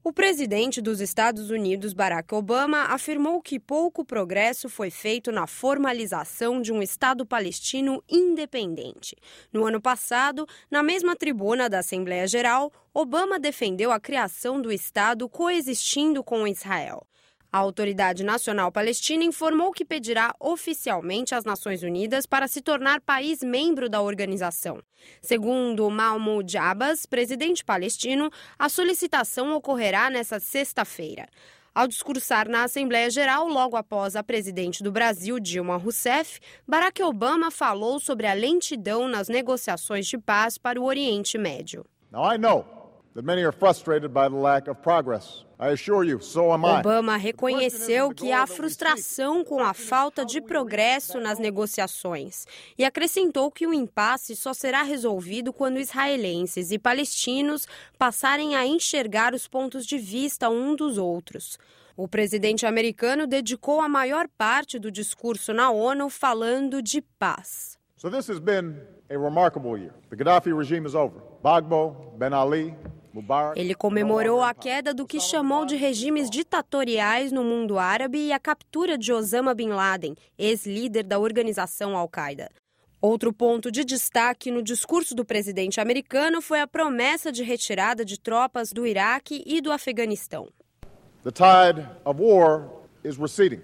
O presidente dos Estados Unidos, Barack Obama, afirmou que pouco progresso foi feito na formalização de um Estado palestino independente. No ano passado, na mesma tribuna da Assembleia Geral, Obama defendeu a criação do Estado coexistindo com Israel. A Autoridade Nacional Palestina informou que pedirá oficialmente às Nações Unidas para se tornar país membro da organização. Segundo Mahmoud Abbas, presidente palestino, a solicitação ocorrerá nesta sexta-feira. Ao discursar na Assembleia Geral, logo após a presidente do Brasil, Dilma Rousseff, Barack Obama falou sobre a lentidão nas negociações de paz para o Oriente Médio. Now I know that many are frustrated by the lack of progress. I assure you, so am I. Obama reconheceu que há frustração com a falta de progresso nas negociações e acrescentou que o impasse só será resolvido quando israelenses e palestinos passarem a enxergar os pontos de vista um dos outros. O presidente americano dedicou a maior parte do discurso na ONU falando de paz. So this has been a remarkable year. The Gaddafi regime is over. Gbagbo, Ben Ali, Ele comemorou a queda do que chamou de regimes ditatoriais no mundo árabe e a captura de Osama Bin Laden, ex-líder da organização Al-Qaeda. Outro ponto de destaque no discurso do presidente americano foi a promessa de retirada de tropas do Iraque e do Afeganistão. The tide of war is receding.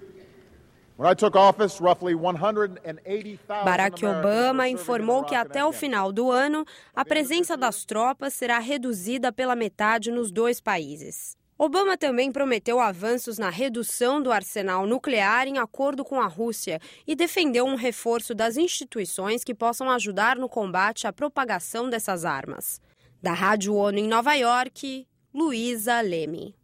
Barack Obama informou que até o final do ano, a presença das tropas será reduzida pela metade nos dois países. Obama também prometeu avanços na redução do arsenal nuclear em acordo com a Rússia e defendeu um reforço das instituições que possam ajudar no combate à propagação dessas armas. Da Rádio ONU em Nova York, Luísa Leme.